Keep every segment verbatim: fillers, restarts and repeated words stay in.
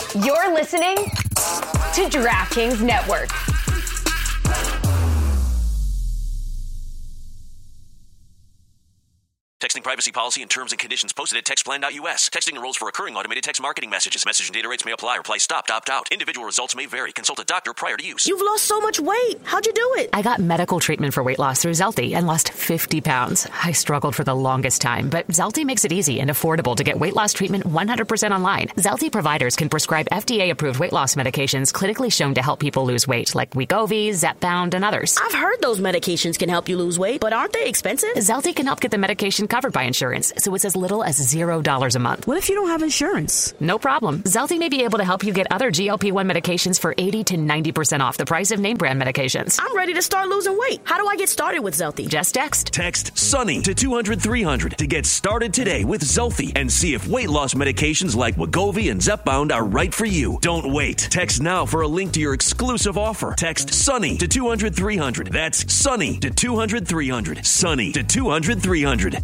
You're listening to DraftKings Network. Texting privacy policy and terms and conditions posted at textplan dot U S. Texting enrolls for recurring automated text marketing messages. Message and data rates may apply. Reply stopped, opt out. Individual results may vary. Consult a doctor prior to use. You've lost so much weight. How'd you do it? I got medical treatment for weight loss through Zelty and lost fifty pounds. I struggled for the longest time, but Zelty makes it easy and affordable to get weight loss treatment one hundred percent online. Zelty providers can prescribe F D A-approved weight loss medications clinically shown to help people lose weight, like Wegovy, Zepbound, and others. I've heard those medications can help you lose weight, but aren't they expensive? Zelty can help get the medication covered by insurance, so it's as little as zero dollars a month. What if you don't have insurance? No problem. Zelty may be able to help you get other G L P one medications for eighty to ninety percent off the price of name brand medications. I'm ready to start losing weight. How do I get started with Zelty? Just text. Text SUNNY to two hundred three hundred to get started today with Zelty and see if weight loss medications like Wegovy and Zepbound are right for you. Don't wait. Text now for a link to your exclusive offer. Text SUNNY to two hundred three hundred. That's SUNNY to two hundred three hundred. SUNNY to two hundred three hundred.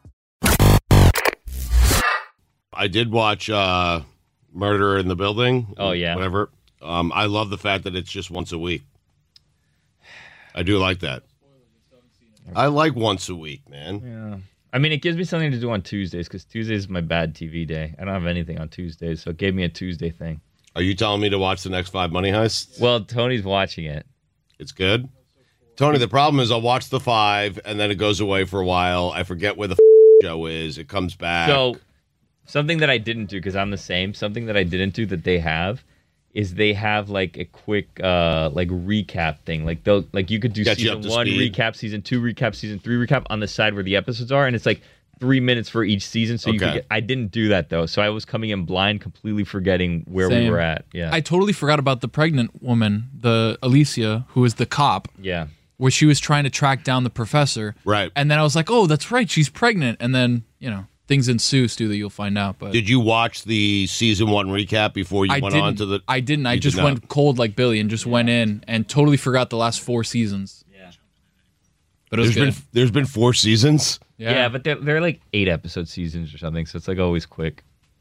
I did watch uh, Murder in the Building. Oh, yeah. Whatever. Um, I love the fact that it's just once a week. I do like that. I like once a week, man. Yeah. I mean, it gives me something to do on Tuesdays because Tuesdays is my bad T V day. I don't have anything on Tuesdays, so it gave me a Tuesday thing. Are you telling me to watch the next five Money Heists? Well, Tony's watching it. It's good? Tony, the problem is I'll watch the five, and then it goes away for a while. I forget where the f- show is. It comes back. So... something that I didn't do, because I'm the same, something that I didn't do that they have is they have like a quick uh, like recap thing. Like they'll like you could do Get you season up to one speed. recap, season two recap, season three recap on the side where the episodes are, and it's like three minutes for each season. So you Okay. could get, I didn't do that though, so I was coming in blind, completely forgetting where Same. we were at. Yeah, I totally forgot about the pregnant woman, the Alicia, who was the cop, yeah. where she was trying to track down the professor. Right. And then I was like, oh, that's right, she's pregnant. And then, you know, things ensue, Stu, that you'll find out. But Did you watch the season one recap before you I went didn't, on to the... I didn't. I You just did not. went cold like Billy and just went in and totally forgot the last four seasons. Yeah. But it was There's good. been, there's been four seasons? yeah. Yeah, but they're, they're like eight episode seasons or something, so it's like always quick.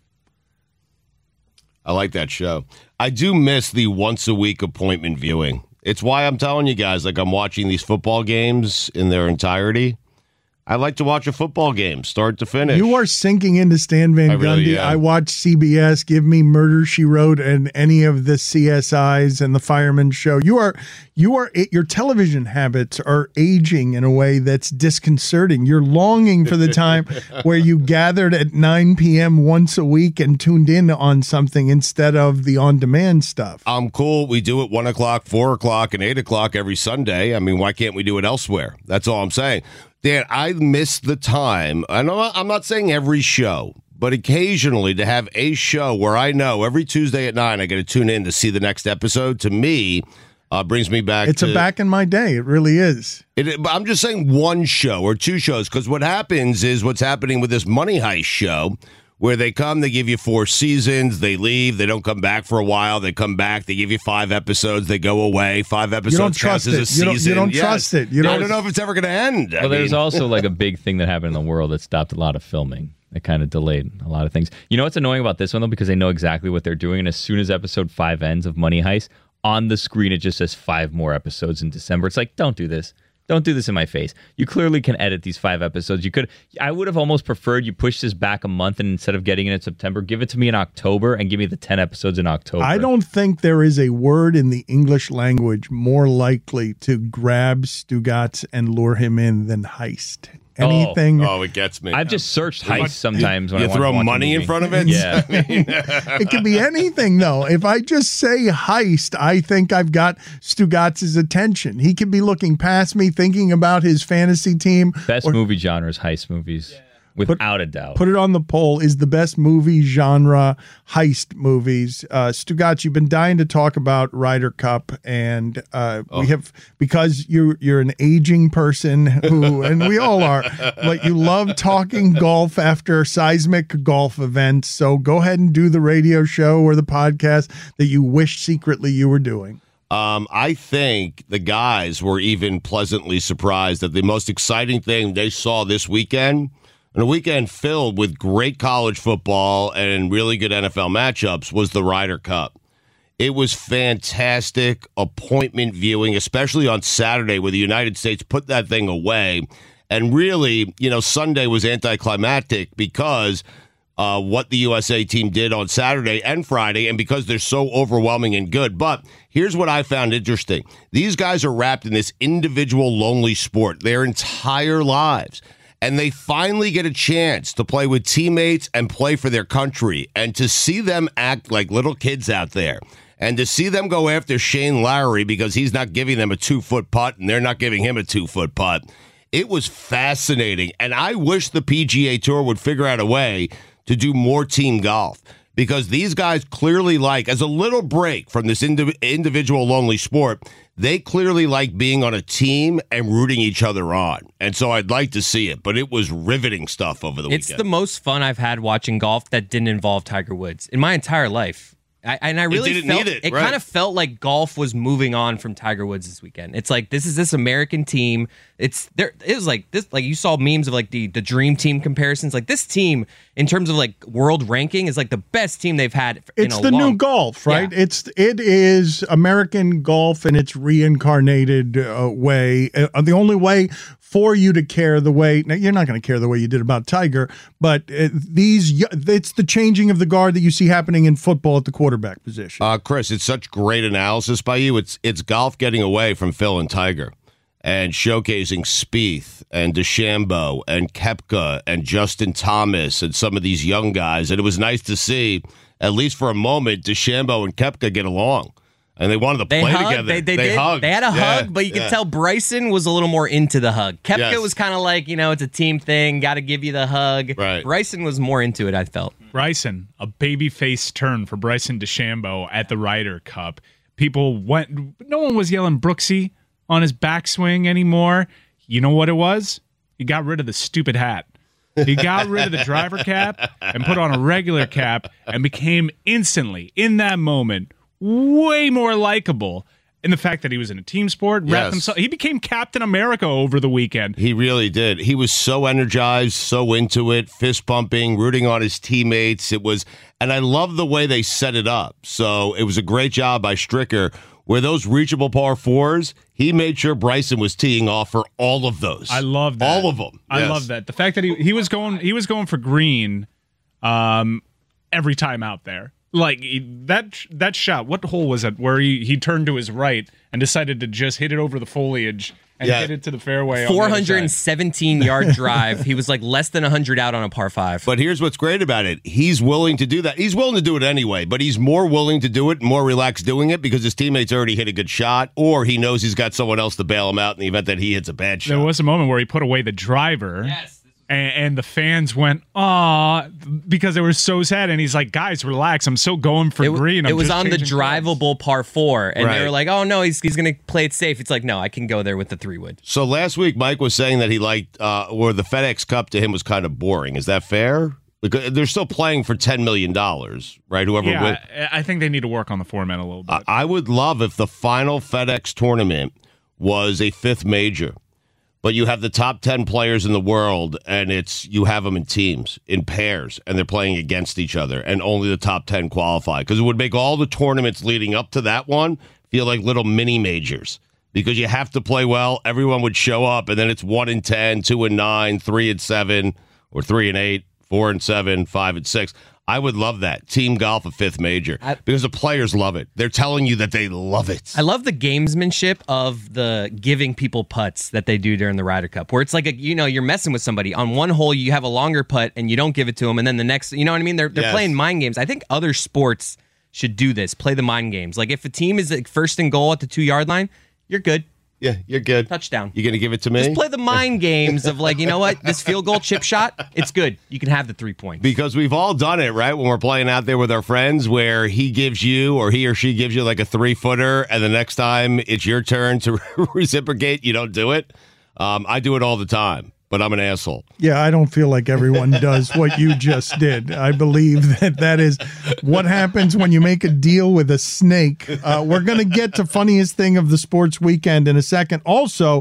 I like that show. I do miss the once-a-week appointment viewing. It's why I'm telling you guys, like I'm watching these football games in their entirety. I like to watch a football game, start to finish. You are sinking into Stan Van I really Gundy. am. I watch C B S. Give me Murder, She Wrote, and any of the C S Is and the Fireman Show. You are, you are. Your television habits are aging in a way that's disconcerting. You're longing for the time where you gathered at nine p.m. once a week and tuned in on something instead of the on-demand stuff. I'm cool. We do it one o'clock, four o'clock, and eight o'clock every Sunday. I mean, why can't we do it elsewhere? That's all I'm saying. Dan, I miss the time. I know I'm not saying every show, but occasionally to have a show where I know every Tuesday at nine I got to tune in to see the next episode. To me, uh, brings me back. It's to, a back in my day. It really is. It, but I'm just saying one show or two shows because what happens is what's happening with this Money Heist show. Where they come, they give you four seasons, they leave, they don't come back for a while, they come back, they give you five episodes, they go away, five episodes You don't trust counts it. as a You don't, season. you don't Yes. trust it. You I don't, don't know if it's ever going to end. I Well, there's mean- also like a big thing that happened in the world that stopped a lot of filming. It kind of delayed a lot of things. You know what's annoying about this one, though? Because they know exactly what they're doing. And as soon as episode five ends of Money Heist, on the screen, it just says five more episodes in December. It's like, don't do this. Don't do this in my face. You clearly can edit these five episodes. You could. I would have almost preferred you push this back a month, and instead of getting it in September, give it to me in October and give me the ten episodes in October. I don't think there is a word in the English language more likely to grab Stugatz and lure him in than heist. Anything. Oh, it gets me. I've just searched heist sometimes when You I want throw to watch a money in movie. front of it? Yeah. It could be anything, though. If I just say heist, I think I've got Stugatz's attention. He could be looking past me, thinking about his fantasy team. Best or- movie genre is heist movies, without a doubt. Put it on the poll. Is the best movie genre heist movies? Uh, Stugatz, you've been dying to talk about Ryder Cup, and uh, Oh. we have because you're you're an aging person who, and we all are, but you love talking golf after seismic golf events. So go ahead and do the radio show or the podcast that you wish secretly you were doing. Um, I think the guys were even pleasantly surprised that the most exciting thing they saw this weekend and a weekend filled with great college football and really good N F L matchups was the Ryder Cup. It was fantastic appointment viewing, especially on Saturday where the United States put that thing away. And really, you know, Sunday was anticlimactic because uh, what the U S A team did on Saturday and Friday, and because they're so overwhelming and good. But here's what I found interesting. These guys are wrapped in this individual lonely sport their entire lives. And they finally get a chance to play with teammates and play for their country. And to see them act like little kids out there, and to see them go after Shane Lowry because he's not giving them a two-foot putt and they're not giving him a two-foot putt, it was fascinating. And I wish the P G A Tour would figure out a way to do more team golf, because these guys clearly like, as a little break from this indiv- individual lonely sport, they clearly like being on a team and rooting each other on. And so I'd like to see it, but it was riveting stuff over the it's weekend. It's the most fun I've had watching golf that didn't involve Tiger Woods in my entire life. I, and I really it didn't felt need it, it right. kind of felt like golf was moving on from Tiger Woods this weekend. It's like, this is this American team. It's there. It was like this, like you saw memes of like the, the dream team comparisons. Like this team in terms of like world ranking is like the best team they've had. In It's a the long, new golf, right? Yeah. It's it is American golf in its reincarnated uh, way. Uh, the only way for you to care the way, now you're not going to care the way you did about Tiger, but uh, these it's the changing of the guard that you see happening in football at the quarterback position. Uh, Chris, it's such great analysis by you. It's it's golf getting away from Phil and Tiger and showcasing Spieth and DeChambeau and Koepka and Justin Thomas and some of these young guys. And it was nice to see, at least for a moment, DeChambeau and Koepka get along. And they wanted to They play hugged. together. They, they, they did. hugged. They had a Yeah, hug, but you yeah. could tell Bryson was a little more into the hug. Koepka Yes. was kind of like, you know, it's a team thing. Got to give you the hug. Right. Bryson was more into it, I felt. Bryson, a babyface turn for Bryson DeChambeau at the Ryder Cup. People went, no one was yelling Brooksy on his backswing anymore. You know what it was? He got rid of the stupid hat. He got rid of the driver cap and put on a regular cap and became instantly, in that moment, way more likable. In the fact that he was in a team sport, Yes. wrapped himself, he became Captain America over the weekend. He really did. He was so energized, so into it, fist pumping, rooting on his teammates. It was, and I love the way they set it up. So it was a great job by Stricker. Where those reachable par fours, he made sure Bryson was teeing off for all of those. I love that. All of them. I Yes. love that. The fact that he, he was going he was going for green um, every time out there. Like he, that that shot, what hole was it where he, he turned to his right and decided to just hit it over the foliage and Yeah. hit it to the fairway. on the four other hundred side. seventeen yard drive. He was like less than one hundred out on a par five. But here's what's great about it. He's willing to do that. He's willing to do it anyway, but he's more willing to do it, more relaxed doing it because his teammates already hit a good shot, or he knows he's got someone else to bail him out in the event that he hits a bad shot. There was a moment where he put away the driver. Yes. And, and the fans went, "Aw," because they were so sad. And he's like, "Guys, relax. I'm still going for It, green. I'm it was just on the changing clubs." drivable par four, and they Right. were like, "Oh no, he's he's gonna play it safe." It's like, no, I can go there with the three wood. So last week, Mike was saying that he liked, uh, or the FedEx Cup to him was kind of boring. Is that fair? Because they're still playing for ten million dollars, right? Whoever Yeah, wins. I I think they need to work on the format a little bit. I I would love if the final FedEx tournament was a fifth major, but you have the top ten players in the world, and it's you have them in teams, in pairs, and they're playing against each other, and only the top ten qualify. Because it would make all the tournaments leading up to that one feel like little mini majors. Because you have to play well, everyone would show up, and then it's one and ten, two and nine, three and seven, or three and eight, four and seven, five and six. I would love that. Team golf, a fifth major. I- because the players love it. They're telling you that they love it. I love the gamesmanship of the giving people putts that they do during the Ryder Cup, where it's like, a, you know, you're messing with somebody. On one hole, you have a longer putt and you don't give it to them, and then the next, you know what I mean? They're they're Yes. playing mind games. I think other sports should do this. Play the mind games. Like if a team is like first and goal at the two yard line, you're good. Yeah, you're good. Touchdown. You gonna give it to me? Just play the mind games of like, you know what? This field goal chip shot, it's good. You can have the three points. Because we've all done it, right? When we're playing out there with our friends, where he gives you or he or she gives you like a three footer, and the next time it's your turn to reciprocate, you don't do it. Um, I do it all the time, but I'm an asshole. Yeah, I don't feel like everyone does what you just did. I believe that that is what happens when you make a deal with a snake. Uh, we're going to get to funniest thing of the sports weekend in a second. Also,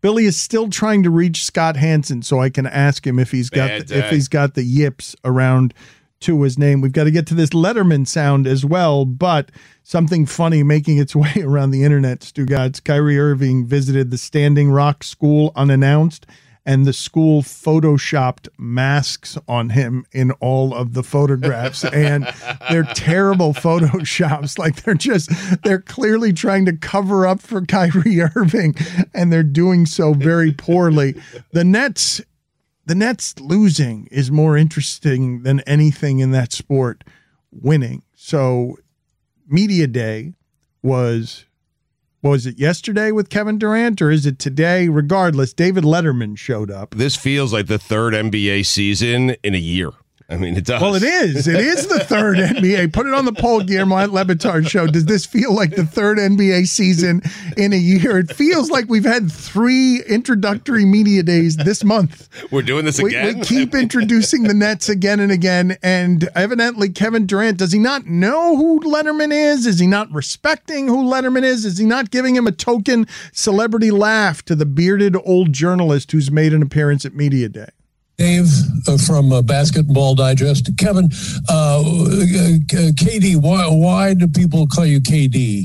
Billy is still trying to reach Scott Hansen so I can ask him if he's got Bad the, if day. he's got the yips around to his name. We've got to get to this Letterman sound as well, but something funny making its way around the internet, Stugotz. Kyrie Irving visited the Standing Rock School unannounced, and the school photoshopped masks on him in all of the photographs. And they're terrible photoshops. Like they're just, they're clearly trying to cover up for Kyrie Irving, and they're doing so very poorly. The Nets, the Nets losing is more interesting than anything in that sport winning. So Media Day was... Was it yesterday with Kevin Durant, or is it today? Regardless, David Letterman showed up. This feels like the third N B A season in a year. I mean, it does. Well, it is. It is the third N B A. Put it on the poll, Guillermo at Le Batard Show. Does this feel like the third N B A season in a year? It feels like we've had three introductory media days this month. We're doing this We, again? we keep introducing the Nets again and again, and evidently Kevin Durant, does he not know who Letterman is? Is he not respecting who Letterman is? Is he not giving him a token celebrity laugh to the bearded old journalist who's made an appearance at Media Day? Dave uh, from uh, Basketball Digest. Kevin, uh, uh, K D, why, why do people call you K D?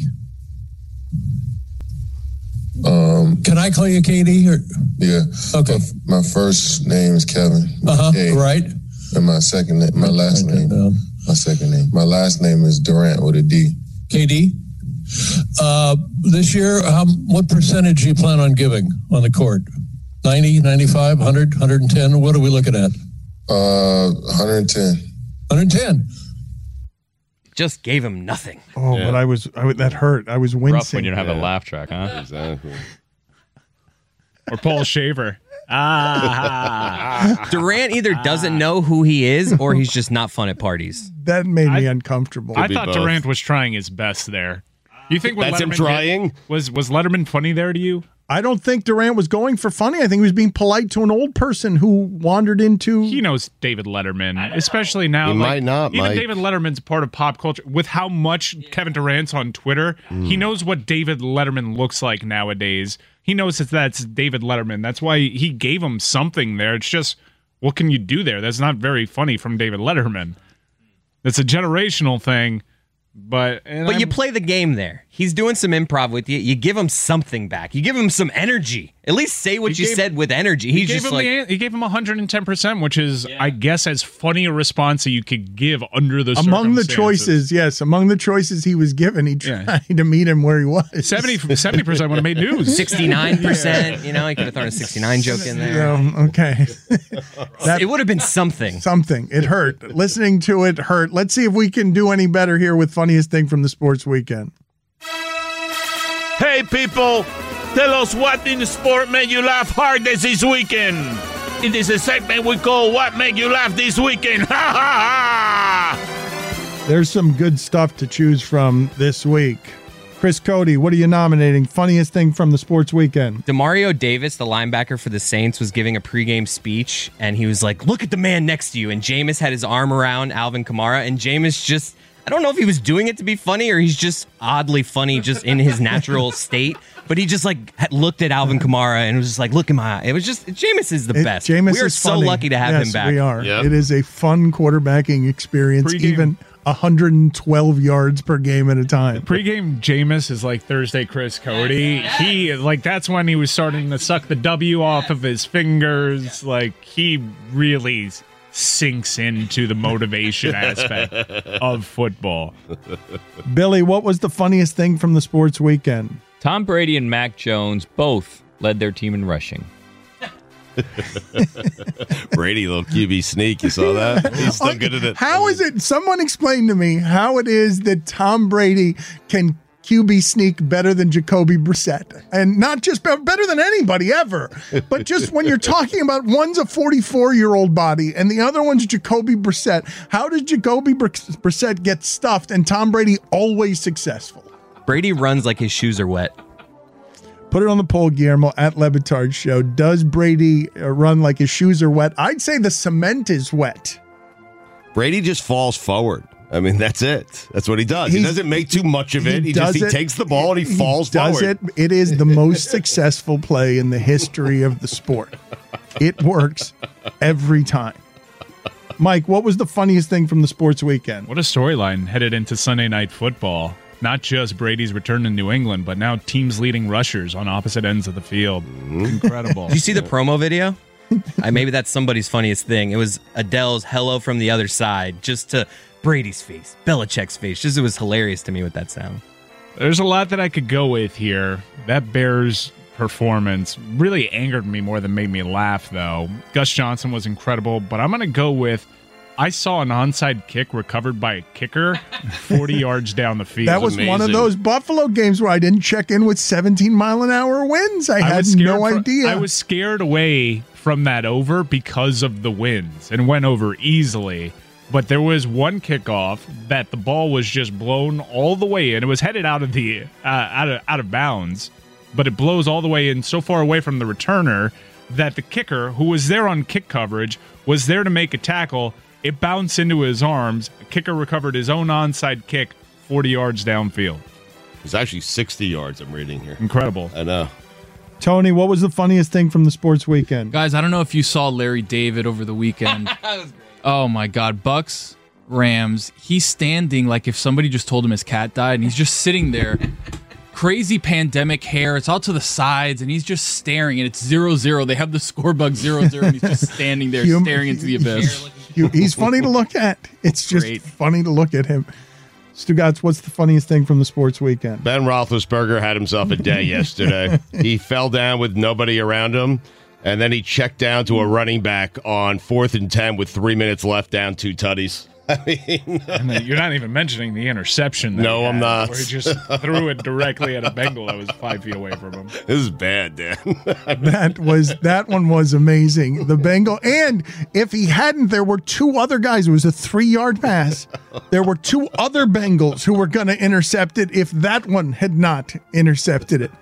Um, Can I call you K D? Or? Yeah. Okay. My, my first name is Kevin. Uh-huh, K, right. And my second name, my last Okay, name, um, my second name. My last name is Durant with a D. K D? Uh, this year, how, what percentage do you plan on giving on the court? ninety, ninety-five, one hundred, one hundred ten? What are we looking at? Uh, one hundred ten. one hundred ten. Just gave him nothing. Oh, Yeah. but I was, I, that hurt. I was wincing. Rough when you don't have a Yeah. laugh track, huh? Exactly. Or Paul Shaver. Ah. Durant either doesn't know who he is or he's just not fun at parties. That made me I- uncomfortable. I be thought both. Durant was trying his best there. You think when That's him Letterman trying? did- was was Letterman funny there to you? I don't think Durant was going for funny. I think he was being polite to an old person who wandered into. He knows David Letterman, especially now. He like, might not, Even Mike. David Letterman's part of pop culture. With how much Kevin Durant's on Twitter, he knows what David Letterman looks like nowadays. He knows that that's David Letterman. That's why he gave him something there. It's just, what can you do there? That's not very funny from David Letterman. It's a generational thing. But and But you I'm- play the game there. He's doing some improv with you. You give him something back. You give him some energy. At least say what He you gave- said with energy. He He's gave just him like, the, he gave him one hundred ten percent, which is, I guess, as funny a response that you could give under the among the circumstances. choices, yes, among the choices he was given, he tried Yeah. to meet him where he was. seventy percent would have made news. sixty-nine percent. You know, he could have thrown a sixty-nine joke in there. Um, okay. That- It would have been something. Something. It hurt. Listening to it hurt. Let's see if we can do any better here with Funniest Thing from the Sports Weekend. Hey people, tell us what in the sport made you laugh hardest this weekend. It is a segment we call What Made You Laugh This Weekend. Ha ha ha! There's some good stuff to choose from this week. Chris Cody, what are you nominating? Funniest Thing from the Sports Weekend. Demario Davis, the linebacker for the Saints, was giving a pregame speech, and he was like, look at the man next to you. And Jameis had his arm around Alvin Kamara, and Jameis just, I don't know if he was doing it to be funny or he's just oddly funny just in his natural state, but he just like had looked at Alvin Kamara and was just like, look in my eye. It was just, Jameis is the It- best. Jameis we are is so funny. lucky to have Yes, him back. we are. Yep. It is a fun quarterbacking experience, Pre-game. even one hundred twelve yards per game at a time. Pre-game Jameis is like Thursday Chris Cody. He like that's when he was starting to suck the W off of his fingers. Like he really sinks into the motivation aspect of football. Billy, what was the funniest thing from the Sports Weekend? Tom Brady and Mac Jones both led their team in rushing. Brady, little Q B sneak. You saw that? He's still good at it. How is it? Someone explain to me how it is that Tom Brady can Q B sneak better than Jacoby Brissett, and not just be- better than anybody ever, but just when you're talking about one's a forty-four year old body and the other one's Jacoby Brissett. How does Jacoby Br- Brissett get stuffed and Tom Brady always successful? Brady runs like his shoes are wet. Put it on the poll, Guillermo, at Le Batard Show. Does Brady uh, run like his shoes are wet? I'd say the cement is wet. Brady just falls forward. I mean, that's it. That's what he does. He He's- doesn't make too much of it. He, does just he it- takes the ball and he, falls does forward. it. It is the most successful play in the history of the sport. It works every time. Mike, what was the funniest thing from the sports weekend? What a storyline headed into Sunday Night Football. Not just Brady's return to New England, but now teams leading rushers on opposite ends of the field. Incredible. Did you see the promo video? I, maybe that's somebody's funniest thing. It was Adele's "Hello from the Other Side," just to Brady's face, Belichick's face. Just it was hilarious to me with that sound. There's a lot that I could go with here. That Bears performance really angered me more than made me laugh, though. Gus Johnson was incredible, but I'm going to go with I saw an onside kick recovered by a kicker forty yards down the field. That was amazing. one of those Buffalo games where I didn't check in with seventeen mile an hour winds. I, I had was scared no fro- idea. I was scared away from that over because of the winds and went over easily. But there was one kickoff that the ball was just blown all the way in. It was headed out of the uh, out of out of bounds, but it blows all the way in so far away from the returner that the kicker, who was there on kick coverage, was there to make a tackle. It bounced into his arms. The kicker recovered his own onside kick forty yards downfield. It's actually sixty yards, I'm reading here. Incredible. I know. Tony, what was the funniest thing from the sports weekend? Guys, I don't know if you saw Larry David over the weekend. Oh my God, Bucks, Rams. He's standing like if somebody just told him his cat died, and he's just sitting there. Crazy pandemic hair. It's all to the sides, and he's just staring, and it's zero zero. They have the score bug zero zero, and he's just standing there You- staring into the abyss. You- he's funny to look at. It's just Great. funny to look at him. Stugotz, what's the funniest thing from the sports weekend? Ben Roethlisberger had himself a day yesterday. He fell down with nobody around him, and then he checked down to a running back on fourth and ten with three minutes left, down two tutties. I mean, And then you're not even mentioning the interception. That No, he I'm had, not. Where he just threw it directly at a Bengal that was five feet away from him. this is bad, Dan. That was that one was amazing. The Bengal, and if he hadn't, there were two other guys. It was a three-yard pass. There were two other Bengals who were going to intercept it if that one had not intercepted it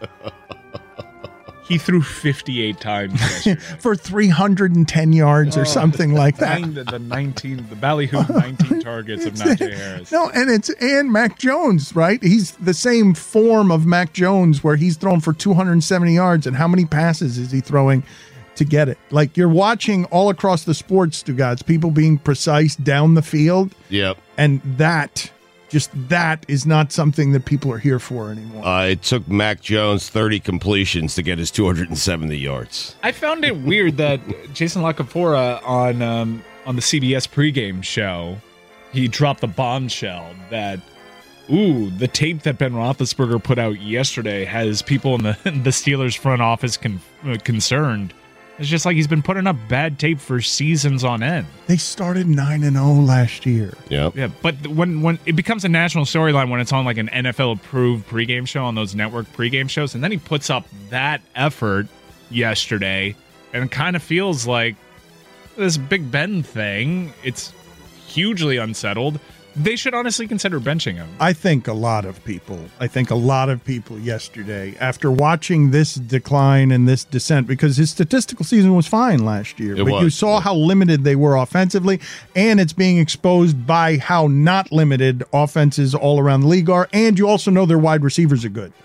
He threw fifty-eight times yesterday. for three hundred ten yards or something like that. Nine, the nineteen, the ballyhoo nineteen targets of Najee Harris. No, and it's and Mac Jones, right? He's the same form of Mac Jones where he's thrown for two hundred seventy yards, and how many passes is he throwing to get it? Like, you're watching all across the sports, Stugotz, people being precise down the field, Yep. and that, just that is not something that people are here for anymore. Uh, it took Mac Jones thirty completions to get his two hundred seventy yards. I found it weird that Jason LaCapora on um, on the C B S pregame show, he dropped the bombshell that, ooh, the tape that Ben Roethlisberger put out yesterday has people in the the Steelers front office con- uh, concerned. It's just like he's been putting up bad tape for seasons on end. They started nine and oh last year. Yep. Yeah, but when when it becomes a national storyline when it's on like an N F L approved pregame show on those network pregame shows, and then he puts up that effort yesterday, and it kind of feels like this Big Ben thing. It's hugely unsettled. They should honestly consider benching him. I think a lot of people, I think a lot of people yesterday, after watching this decline and this descent, because his statistical season was fine last year, It but was, you saw yeah. how limited they were offensively, and it's being exposed by how not limited offenses all around the league are, and you also know their wide receivers are good.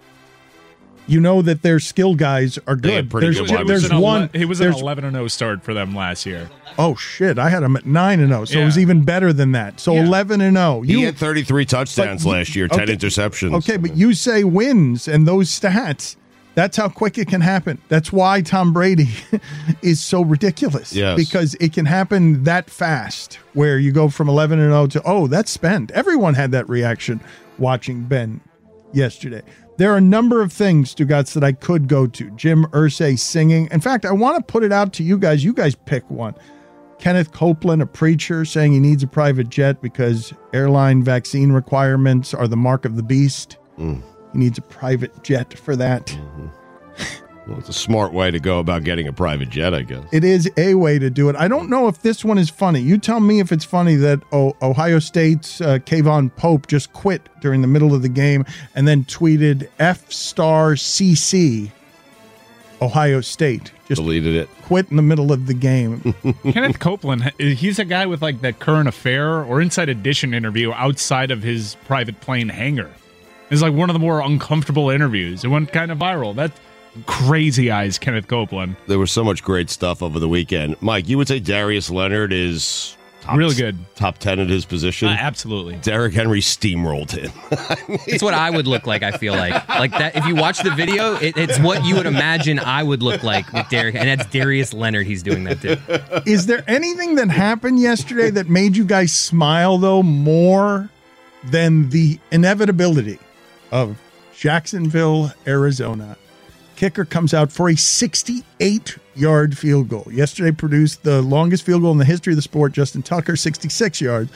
You know that their skill guys are They had good. pretty There's, good wide there's It was an one. ele- It was an there's- eleven and oh start for them last year. Oh shit! I had him at nine and zero, so it was Yeah. even better than that. So Yeah. eleven and zero. He had thirty-three touchdowns But- last year, ten okay. interceptions. Okay, but you say wins and those stats. That's how quick it can happen. That's why Tom Brady is so ridiculous. Yes. Because it can happen that fast where you go from eleven and oh to, oh, that's spent. Everyone had that reaction watching Ben yesterday. There are a number of things, Stugotz, that I could go to. Jim Irsay singing. In fact, I want to put it out to you guys. You guys pick one. Kenneth Copeland, a preacher, saying he needs a private jet because airline vaccine requirements are the mark of the beast. Mm. He needs a private jet for that. Mm-hmm. Well, it's a smart way to go about getting a private jet, I guess. It is a way to do it. I don't know if this one is funny. You tell me if it's funny that oh, Ohio State's uh, Kayvon Pope just quit during the middle of the game and then tweeted F star C C Ohio State. Just deleted it. Quit in the middle of the game. Kenneth Copeland, he's a guy with like the Current Affair or Inside Edition interview outside of his private plane hangar. It's like one of the more uncomfortable interviews. It went kind of viral. That's crazy eyes, Kenneth Copeland. There was so much great stuff over the weekend. Mike, you would say Darius Leonard is top, really good, top ten at his position. Uh, absolutely. Derrick Henry steamrolled him. I mean, it's what I would look like. I feel like like that. If you watch the video, it, it's what you would imagine I would look like with Derrick, and that's Darius Leonard. He's doing that too. Is there anything that happened yesterday that made you guys smile though more than the inevitability of Jacksonville, Arizona? Kicker comes out for a sixty-eight-yard field goal. Yesterday produced the longest field goal in the history of the sport. Justin Tucker, sixty-six yards.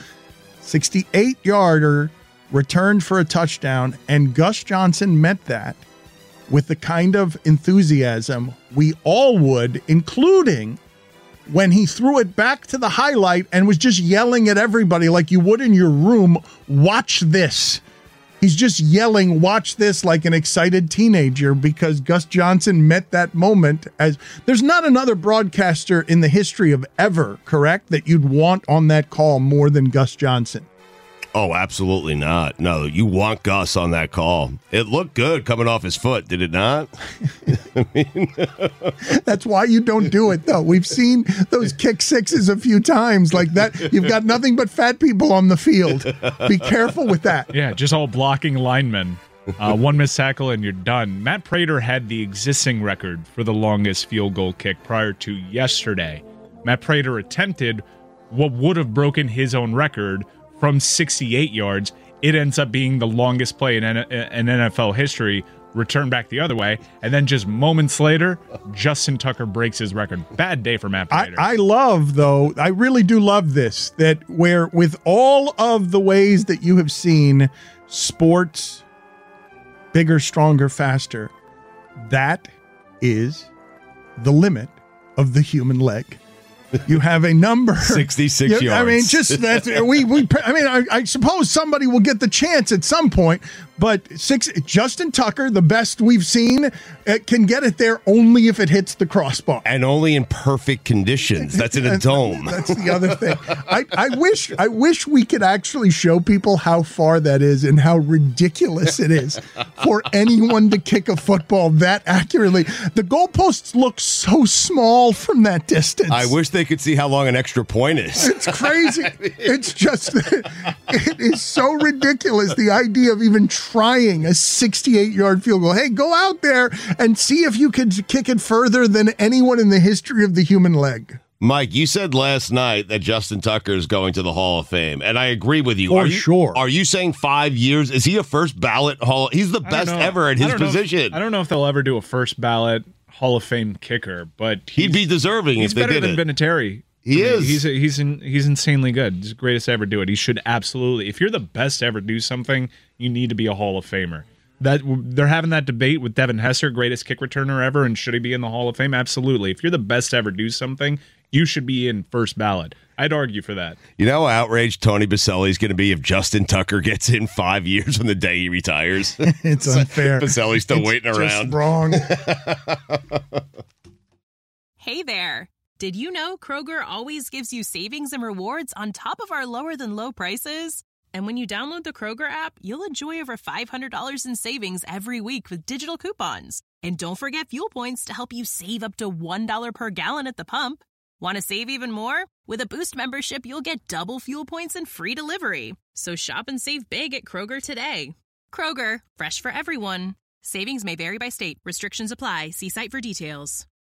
sixty-eight-yarder returned for a touchdown, and Gus Johnson met that with the kind of enthusiasm we all would, including when he threw it back to the highlight and was just yelling at everybody like you would in your room, "Watch this." He's just yelling, "Watch this," like an excited teenager, because Gus Johnson met that moment. As there's not another broadcaster in the history of ever, correct, that you'd want on that call more than Gus Johnson. Oh, absolutely not. No, you want Gus on that call. It looked good coming off his foot, did it not? I mean, that's why you don't do it, though. We've seen those kick sixes a few times like that. You've got nothing but fat people on the field. Be careful with that. Yeah, just all blocking linemen. Uh, one missed tackle and you're done. Matt Prater had the existing record for the longest field goal kick prior to yesterday. Matt Prater attempted what would have broken his own record from sixty-eight yards. It ends up being the longest play in, in N F L history, returned back the other way, and then just moments later, Justin Tucker breaks his record. Bad day for Matt Prater. I, I love, though, I really do love this, that where with all of the ways that you have seen sports bigger, stronger, faster, that is the limit of the human leg. You have a number sixty-six you, yards. I mean, just that we we. I mean, I, I suppose somebody will get the chance at some point, but six. Justin Tucker, the best we've seen, uh, can get it there only if it hits the crossbar, and only in perfect conditions. That's in a dome. That's the other thing. I, I wish I wish we could actually show people how far that is and how ridiculous it is for anyone to kick a football that accurately. The goalposts look so small from that distance. I wish they They could see how long an extra point is. It's crazy. It's just, it is so ridiculous, the idea of even trying a sixty-eight-yard field goal. Hey, go out there and see if you could kick it further than anyone in the history of the human leg. Mike, you said last night that Justin Tucker is going to the Hall of Fame, and I agree with you. For are you, sure. Are you saying five years? Is he a first ballot Hall? He's the best ever at his position. If, I don't know if they'll ever do a first ballot Hall of Fame kicker, but he'd be deserving if they did it. He's better than Vinatieri. He is. He's he's in, he's insanely good. He's the greatest to ever do it. He should absolutely. If you're the best to ever do something, you need to be a Hall of Famer. That they're having that debate with Devin Hester, greatest kick returner ever, and should he be in the Hall of Fame? Absolutely. If you're the best to ever do something, you should be in first ballot. I'd argue for that. You know how outraged Tony Baselli is going to be if Justin Tucker gets in five years from the day he retires? It's unfair. Baselli's still it's waiting just around. Wrong. Hey there. Did you know Kroger always gives you savings and rewards on top of our lower than low prices? And when you download the Kroger app, you'll enjoy over five hundred dollars in savings every week with digital coupons. And don't forget fuel points to help you save up to one dollar per gallon at the pump. Want to save even more? With a Boost membership, you'll get double fuel points and free delivery. So shop and save big at Kroger today. Kroger, fresh for everyone. Savings may vary by state. Restrictions apply. See site for details.